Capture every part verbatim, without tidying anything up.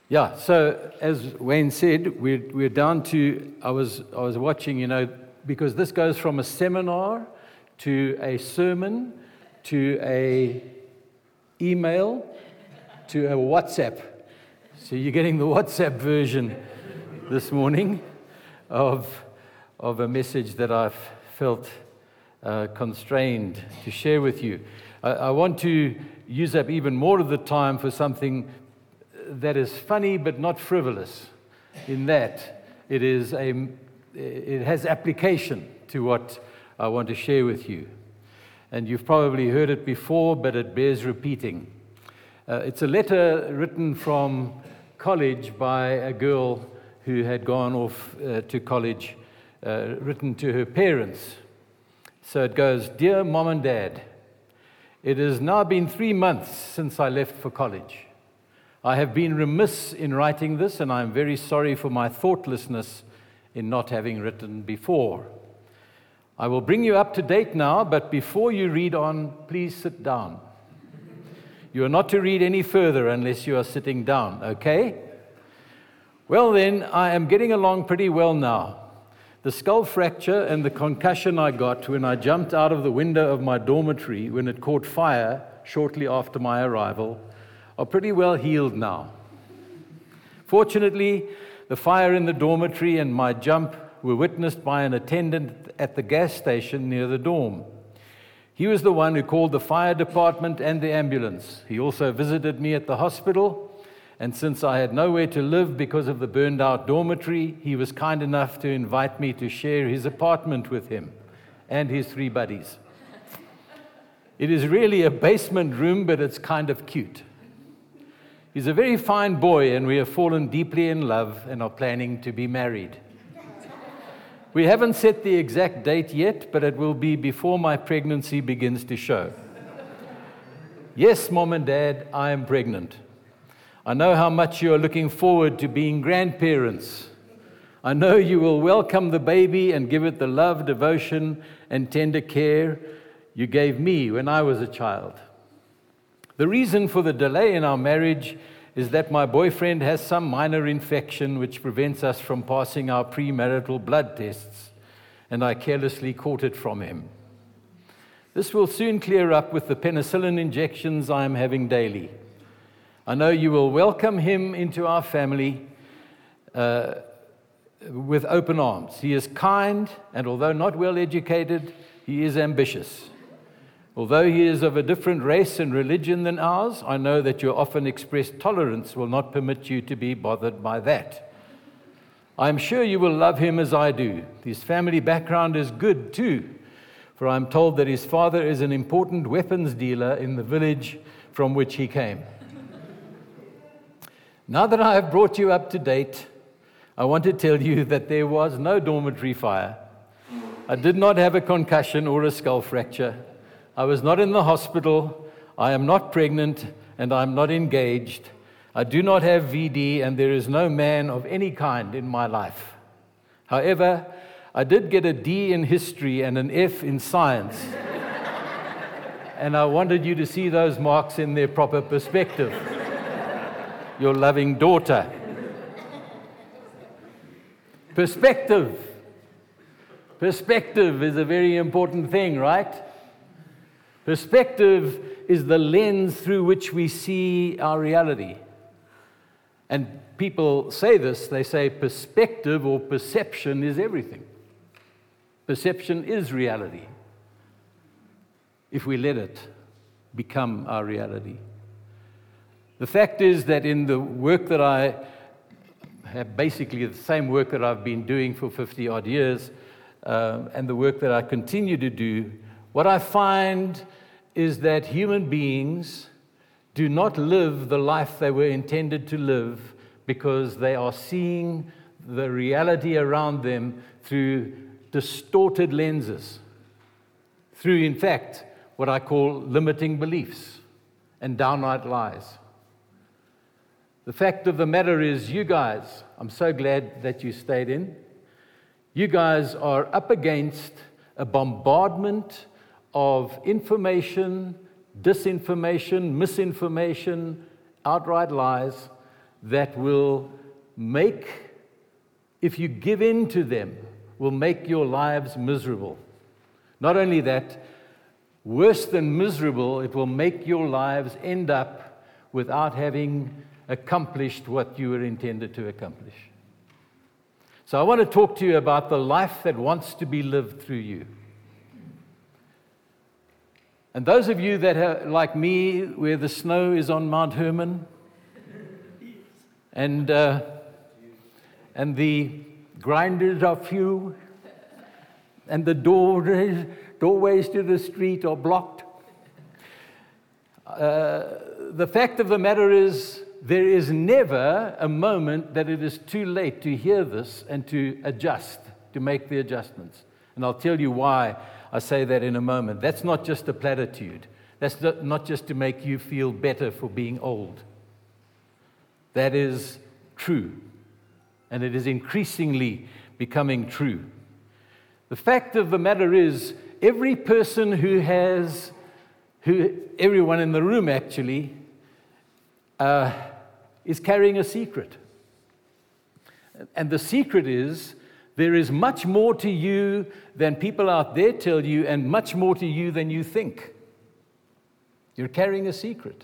Yeah, so as Wayne said, we're, we're down to, I was, I was watching, you know, because this goes from a seminar to a sermon to a email to a WhatsApp. So you're getting the WhatsApp version this morning of, of a message that I've felt uh, constrained to share with you. I, I want to use up even more of the time for something that is funny but not frivolous, in that it is a, it has application to what I want to share with you. And you've probably heard it before, but it bears repeating. Uh, it's a letter written from college by a girl who had gone off uh, to college, uh, written to her parents. So it goes, "Dear Mom and Dad, it has now been three months since I left for college. I have been remiss in writing this, and I am very sorry for my thoughtlessness in not having written before. I will bring you up to date now, but before you read on, please sit down. You are not to read any further unless you are sitting down, okay? Well then, I am getting along pretty well now. The skull fracture and the concussion I got when I jumped out of the window of my dormitory when it caught fire shortly after my arrival are pretty well healed now. Fortunately, the fire in the dormitory and my jump were witnessed by an attendant at the gas station near the dorm. He was the one who called the fire department and the ambulance. He also visited me at the hospital, and since I had nowhere to live because of the burned-out dormitory, he was kind enough to invite me to share his apartment with him and his three buddies. It is really a basement room, but it's kind of cute. He's a very fine boy, and we have fallen deeply in love and are planning to be married. We haven't set the exact date yet, but it will be before my pregnancy begins to show. Yes, Mom and Dad, I am pregnant. I know how much you are looking forward to being grandparents. I know you will welcome the baby and give it the love, devotion, and tender care you gave me when I was a child. The reason for the delay in our marriage is that my boyfriend has some minor infection which prevents us from passing our premarital blood tests, and I carelessly caught it from him. This will soon clear up with the penicillin injections I am having daily. I know you will welcome him into our family uh, with open arms. He is kind, and although not well educated, he is ambitious. Although he is of a different race and religion than ours, I know that your often expressed tolerance will not permit you to be bothered by that. I am sure you will love him as I do. His family background is good too, for I am told that his father is an important weapons dealer in the village from which he came. Now that I have brought you up to date, I want to tell you that there was no dormitory fire. I did not have a concussion or a skull fracture. I was not in the hospital, I am not pregnant, and I am not engaged. I do not have V D, and there is no man of any kind in my life. However, I did get a D in history and an F in science, and I wanted you to see those marks in their proper perspective. Your loving daughter. Perspective. Perspective is a very important thing, right? Perspective is the lens through which we see our reality. And people say this, they say perspective or perception is everything. Perception is reality, if we let it become our reality. The fact is that in the work that I have, basically the same work that I've been doing for fifty odd years, uh, and the work that I continue to do, what I find is that human beings do not live the life they were intended to live because they are seeing the reality around them through distorted lenses, through, in fact, what I call limiting beliefs and downright lies. The fact of the matter is, you guys, I'm so glad that you stayed in, you guys are up against a bombardment of information, disinformation, misinformation, outright lies that will make, if you give in to them, will make your lives miserable. Not only that, worse than miserable, it will make your lives end up without having accomplished what you were intended to accomplish. So I want to talk to you about the life that wants to be lived through you. And those of you that are like me, where the snow is on Mount Hermon, and uh, and the grinders are few, and the doorways, doorways to the street are blocked. Uh, the fact of the matter is, there is never a moment that it is too late to hear this and to adjust, to make the adjustments. And I'll tell you why I say that in a moment. That's not just a platitude. That's not just to make you feel better for being old. That is true. And it is increasingly becoming true. The fact of the matter is, every person who has, who everyone in the room actually, uh, is carrying a secret. And the secret is, there is much more to you than people out there tell you, and much more to you than you think. You're carrying a secret.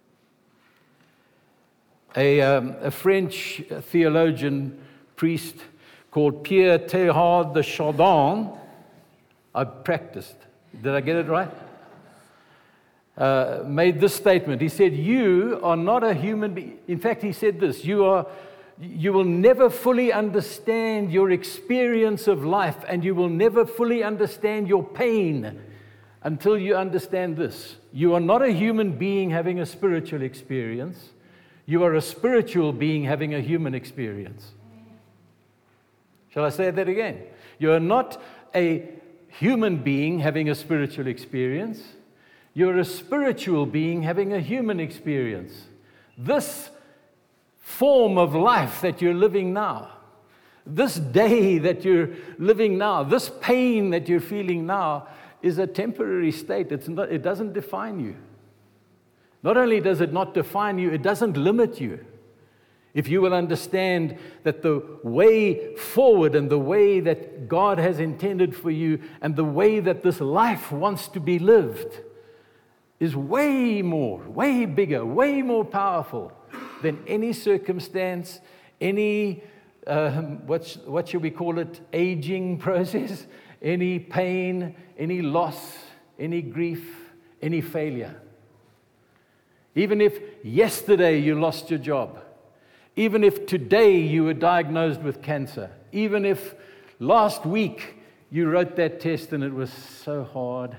A, um, a French theologian, priest, called Pierre Teilhard de Chardin, I practiced, did I get it right? Uh, made this statement. He said, you are not a human being. In fact, he said this, you are, you will never fully understand your experience of life, and you will never fully understand your pain until you understand this. You are not a human being having a spiritual experience. You are a spiritual being having a human experience. Shall I say that again? You are not a human being having a spiritual experience. You're a spiritual being having a human experience. This form of life that you're living now, this day that you're living now, this pain that you're feeling now is a temporary state. It's not, it doesn't define you. Not only does it not define you, it doesn't limit you. If you will understand that the way forward and the way that God has intended for you and the way that this life wants to be lived is way more, way bigger, way more powerful than any circumstance, any, um, what, sh- what should we call it, aging process, any pain, any loss, any grief, any failure. Even if yesterday you lost your job, even if today you were diagnosed with cancer, even if last week you wrote that test and it was so hard,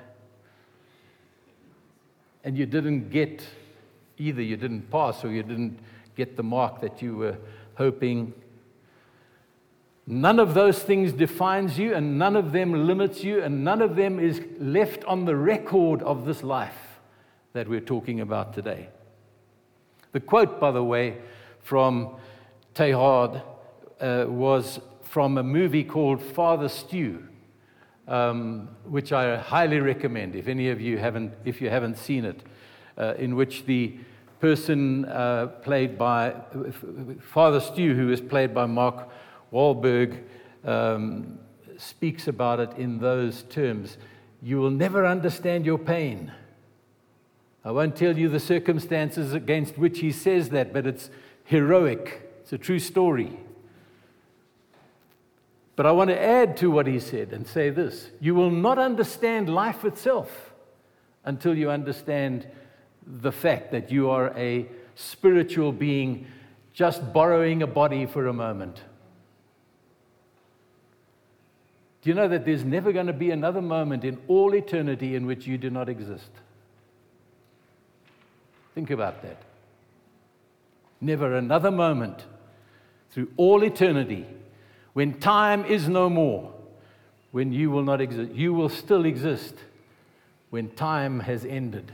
and you didn't get, either you didn't pass or you didn't get the mark that you were hoping. None of those things defines you, and none of them limits you, and none of them is left on the record of this life that we're talking about today. The quote, by the way, from Teilhard uh, was from a movie called Father Stew, um, which I highly recommend if any of you haven't, if you haven't seen it, uh, in which the person uh, played by Father Stew, who is played by Mark Wahlberg, um, speaks about it in those terms. You will never understand your pain. I won't tell you the circumstances against which he says that, but it's heroic. It's a true story. But I want to add to what he said and say this. You will not understand life itself until you understand the fact that you are a spiritual being just borrowing a body for a moment. Do you know that there's never going to be another moment in all eternity in which you do not exist? Think about that. Never another moment through all eternity when time is no more, when you will not exist. You will still exist when time has ended.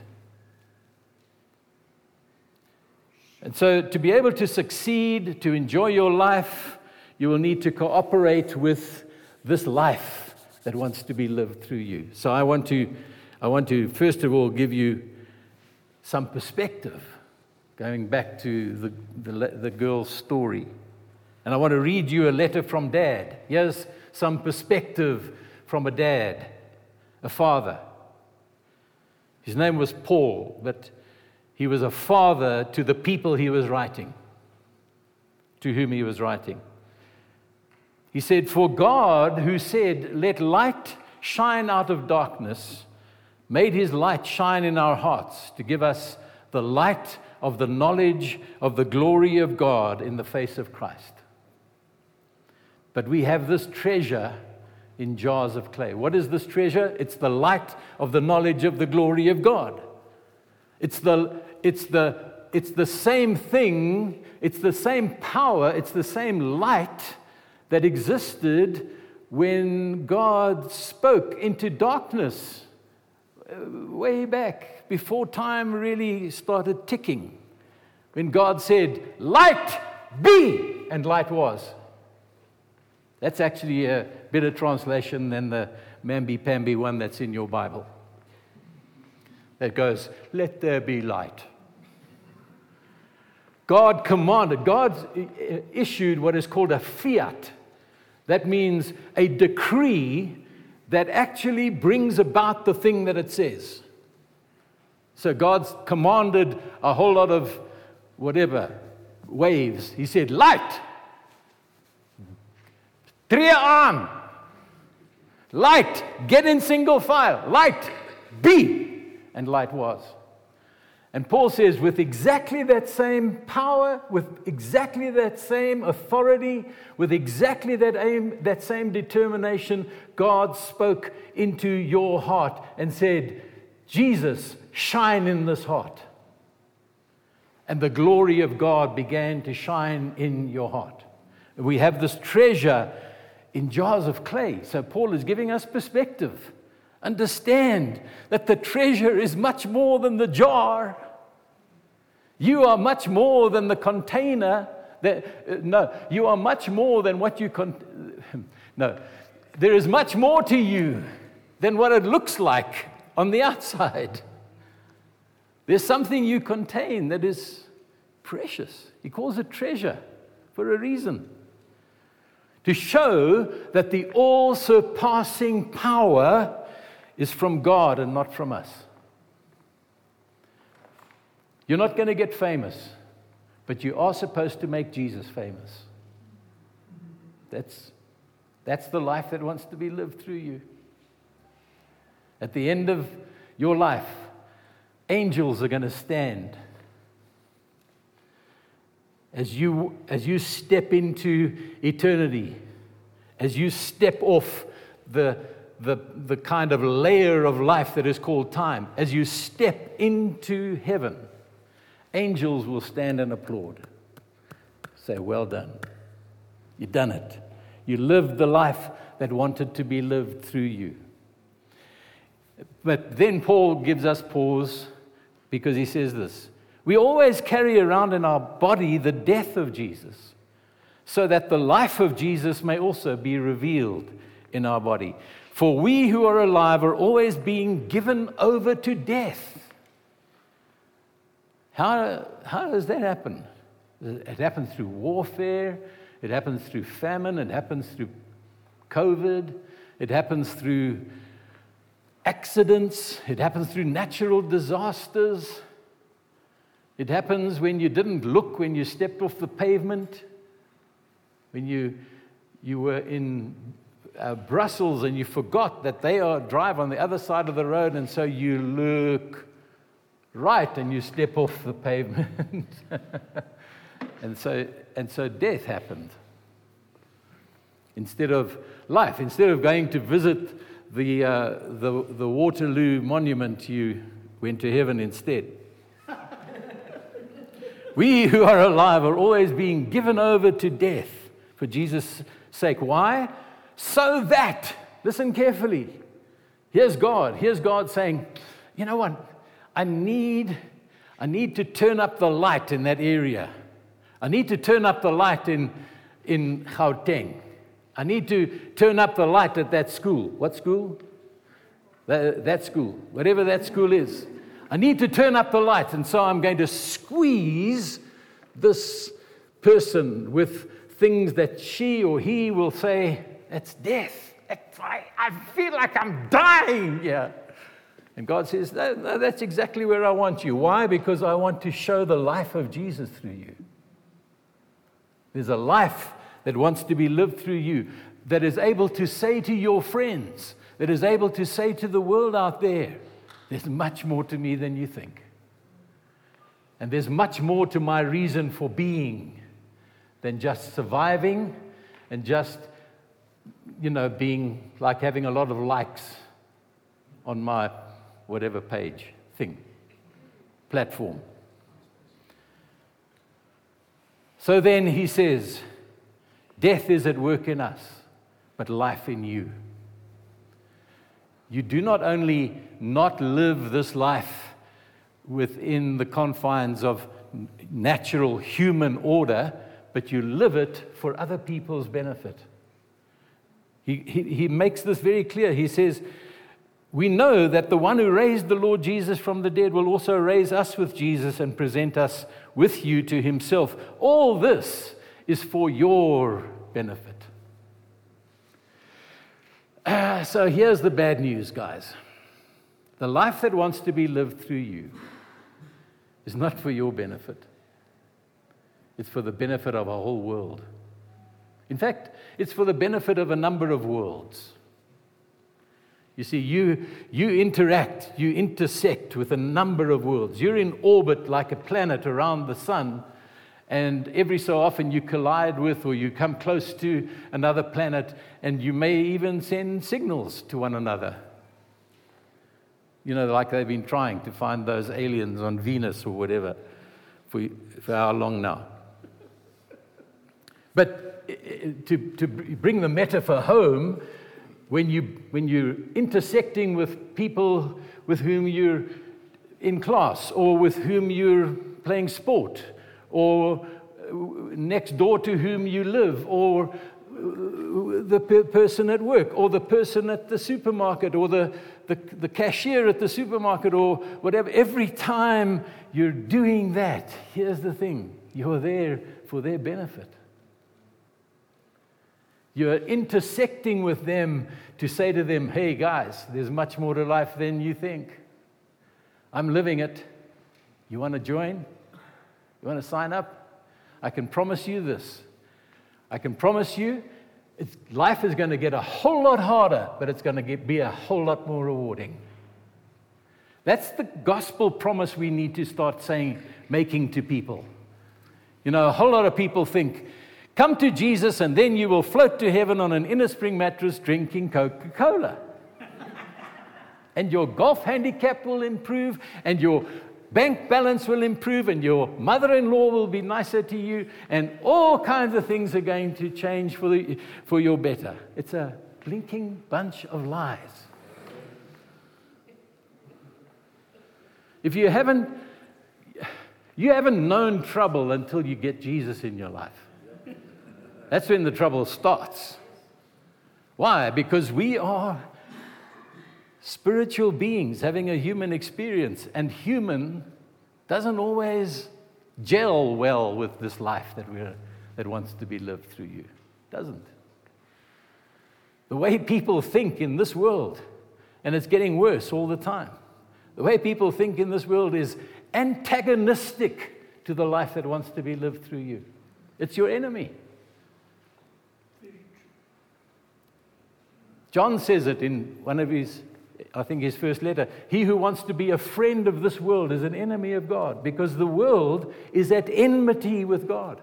And so to be able to succeed, to enjoy your life, you will need to cooperate with this life that wants to be lived through you. So I want to, I want to first of all give you some perspective Going back to the, the, the girl's story. And I want to read you a letter from Dad. Here's some perspective from a dad, a father. His name was Paul, but he was a father to the people he was writing, to whom he was writing. He said, "For God, who said, 'Let light shine out of darkness,' made his light shine in our hearts to give us the light of the knowledge of the glory of God in the face of Christ. But we have this treasure in jars of clay." What is this treasure? It's the light of the knowledge of the glory of God. It's the, it's the, it's the same thing, it's the same power, it's the same light that existed when God spoke into darkness way back, before time really started ticking. When God said, "Light be," and light was. That's actually a better translation than the mamby-pamby one that's in your Bible. That goes, "Let there be light." God commanded, God issued what is called a fiat. That means a decree that actually brings about the thing that it says. So God's commanded a whole lot of whatever, waves. He said, "Light! Tree aan! Light! Get in single file! Light! Be!" And light was. And Paul says, with exactly that same power, with exactly that same authority, with exactly that aim, that same determination, God spoke into your heart and said, "Jesus, shine in this heart." And the glory of God began to shine in your heart. We have this treasure in jars of clay. So Paul is giving us perspective. Understand that the treasure is much more than the jar. You are much more than the container. That, uh, no, you are much more than what you con. No, there is much more to you than what it looks like on the outside. There's something you contain that is precious. He calls it treasure for a reason. To show that the all-surpassing power is from God and not from us. You're not going to get famous, but you are supposed to make Jesus famous. That's, that's the life that wants to be lived through you. At the end of your life, angels are going to stand as you, as you step into eternity, as you step off the The, the kind of layer of life that is called time. As you step into heaven, angels will stand and applaud. Say, "Well done. You've done it. You lived the life that wanted to be lived through you." But then Paul gives us pause because he says this: we always carry around in our body the death of Jesus, so that the life of Jesus may also be revealed in our body. For we who are alive are always being given over to death. How, how does that happen? It happens through warfare. It happens through famine. It happens through COVID. It happens through accidents. It happens through natural disasters. It happens when you didn't look when you stepped off the pavement. When you, you were in Uh, Brussels and you forgot that they are drive on the other side of the road, and so you look right and you step off the pavement. and so and so death happened instead of life. Instead of going to visit the uh, the the Waterloo Monument, you went to heaven instead. We who are alive are always being given over to death for Jesus' sake. Why? So that, listen carefully, here's God, here's God saying, "You know what, I need, I need to turn up the light in that area. I need to turn up the light in, in Gauteng. I need to turn up the light at that school." What school? That, that school, whatever that school is. I need to turn up the light, and so I'm going to squeeze this person with things that she or he will say, that's death. That's, I, I feel like I'm dying here. And God says, no, no, that's exactly where I want you. Why? Because I want to show the life of Jesus through you. There's a life that wants to be lived through you, that is able to say to your friends, that is able to say to the world out there, there's much more to me than you think. And there's much more to my reason for being than just surviving and just, you know, being like having a lot of likes on my whatever page thing, platform. So then he says, death is at work in us, but life in you. You do not only not live this life within the confines of natural human order, but you live it for other people's benefit. He, he, he makes this very clear. He says, we know that the one who raised the Lord Jesus from the dead will also raise us with Jesus and present us with you to himself. All this is for your benefit. Uh, so here's the bad news, guys. The life that wants to be lived through you is not for your benefit. It's for the benefit of a whole world. In fact, it's for the benefit of a number of worlds. You see, you, you interact, you intersect with a number of worlds. You're in orbit like a planet around the sun, and every so often you collide with or you come close to another planet, and you may even send signals to one another. You know, like they've been trying to find those aliens on Venus or whatever for, for how long now. But to, to bring the metaphor home, when, you, when you're intersecting with people with whom you're in class, or with whom you're playing sport, or next door to whom you live, or the per- person at work, or the person at the supermarket, or the, the, the cashier at the supermarket, or whatever. Every time you're doing that, here's the thing, you're there for their benefit. You're intersecting with them to say to them, hey guys, there's much more to life than you think. I'm living it. You want to join? You want to sign up? I can promise you this. I can promise you it's, life is going to get a whole lot harder, but it's going to get, be a whole lot more rewarding. That's the gospel promise we need to start saying, making to people. You know, a whole lot of people think, come to Jesus and then you will float to heaven on an inner spring mattress drinking Coca-Cola. And your golf handicap will improve, and your bank balance will improve, and your mother-in-law will be nicer to you, and all kinds of things are going to change for, the, for your better. It's a blinking bunch of lies. If you haven't, you haven't known trouble until you get Jesus in your life. That's when the trouble starts. Why? Because we are spiritual beings having a human experience, and human doesn't always gel well with this life that we're that wants to be lived through you. Doesn't. The way people think in this world, and it's getting worse all the time, the way people think in this world is antagonistic to the life that wants to be lived through you. It's your enemy. John says it in one of his, I think his first letter. He who wants to be a friend of this world is an enemy of God, because the world is at enmity with God.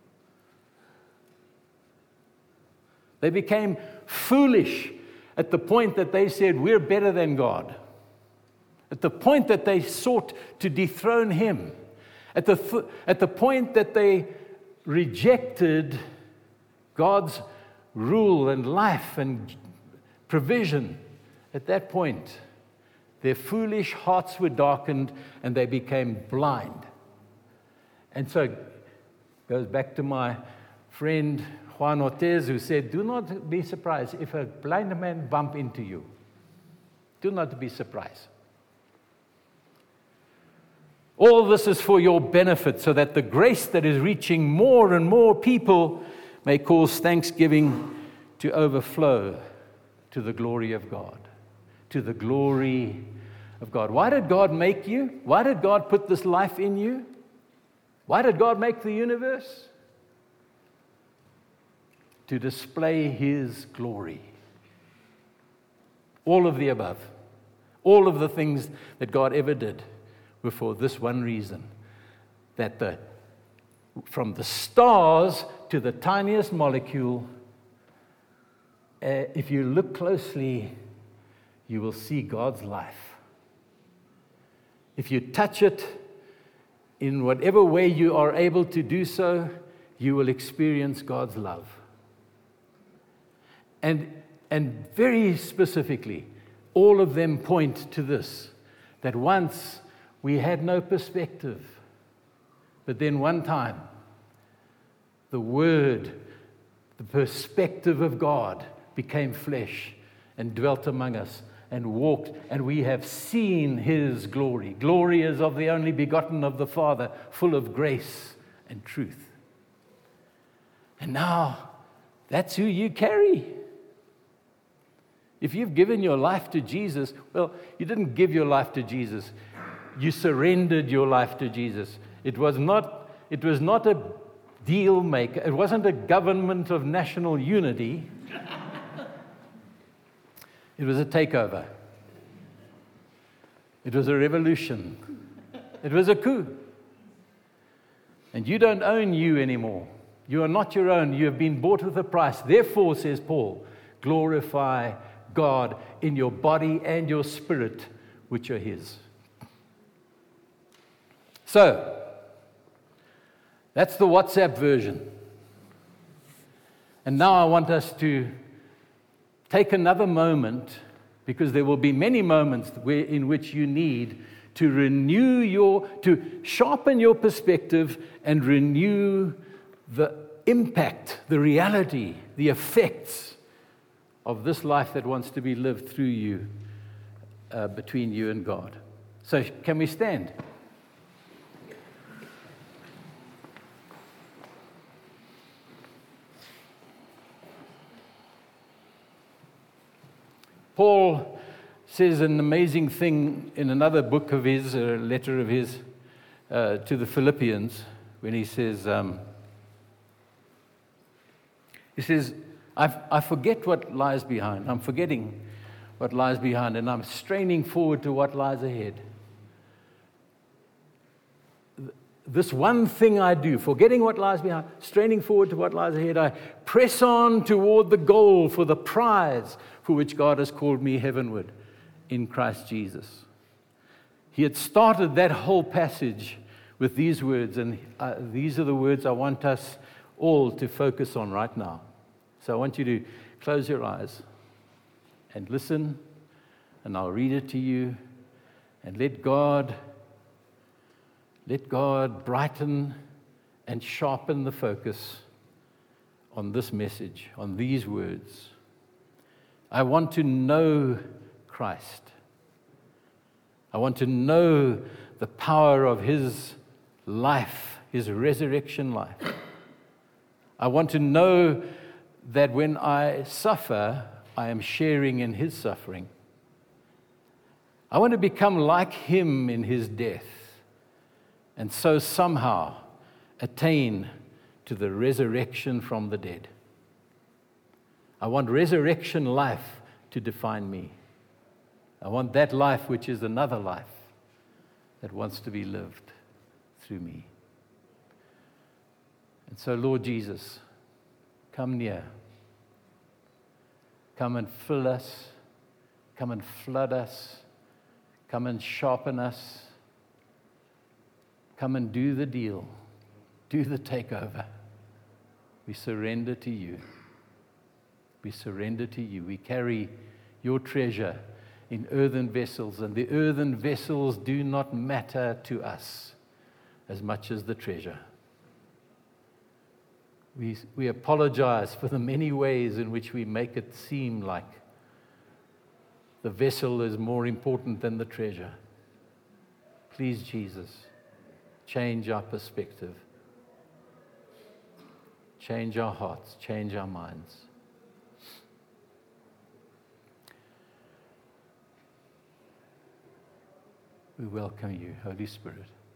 They became foolish at the point that they said, we're better than God. At the point that they sought to dethrone him. At the, th- at the point that they rejected God's rule and life and provision. At that point, their foolish hearts were darkened and they became blind. And so it goes back to my friend Juan Ortez, who said, do not be surprised if a blind man bump into you. Do not be surprised. All this is for your benefit, so that the grace that is reaching more and more people may cause thanksgiving to overflow to the glory of God. To the glory of God. Why did God make you? Why did God put this life in you? Why did God make the universe? To display His glory. All of the above, all of the things that God ever did were for this one reason, that the, from the stars to the tiniest molecule, uh, if you look closely, you will see God's life. If you touch it in whatever way you are able to do so, you will experience God's love. And And very specifically, all of them point to this, that once we had no perspective, but then one time, the Word, the perspective of God became flesh and dwelt among us and walked, and we have seen His glory. Glory is of the only begotten of the Father, full of grace and truth. And now, that's who you carry. If you've given your life to Jesus, well, you didn't give your life to Jesus. You surrendered your life to Jesus. It was not, it was not a deal maker. It wasn't a government of national unity. It was a takeover. It was a revolution. It was a coup. And you don't own you anymore. You are not your own. You have been bought with a price. Therefore, says Paul, glorify God in your body and your spirit, which are His. So, that's the WhatsApp version. And now I want us to take another moment, because there will be many moments where, in which you need to renew your, to sharpen your perspective and renew the impact, the reality, the effects of this life that wants to be lived through you, uh, between you and God. So, can we stand? Paul says an amazing thing in another book of his, a letter of his, uh, to the Philippians, when he says, um, he says, I've, I forget what lies behind. I'm forgetting what lies behind, and I'm straining forward to what lies ahead. This one thing I do, forgetting what lies behind, straining forward to what lies ahead, I press on toward the goal for the prize for which God has called me heavenward in Christ Jesus. He had started that whole passage with these words, and uh, these are the words I want us all to focus on right now. So I want you to close your eyes and listen, and I'll read it to you, and let God, let God brighten and sharpen the focus on this message, on these words. I want to know Christ. I want to know the power of His life, His resurrection life. I want to know that when I suffer, I am sharing in His suffering. I want to become like Him in His death, and so somehow attain to the resurrection from the dead. I want resurrection life to define me. I want that life which is another life that wants to be lived through me. And so, Lord Jesus, come near. Come and fill us. Come and flood us. Come and sharpen us. Come and do the deal. Do the takeover. We surrender to you. We surrender to you. We carry your treasure in earthen vessels, and the earthen vessels do not matter to us as much as the treasure. We, we apologize for the many ways in which we make it seem like the vessel is more important than the treasure. Please, Jesus, change our perspective, change our hearts, change our minds. We welcome you, Holy Spirit.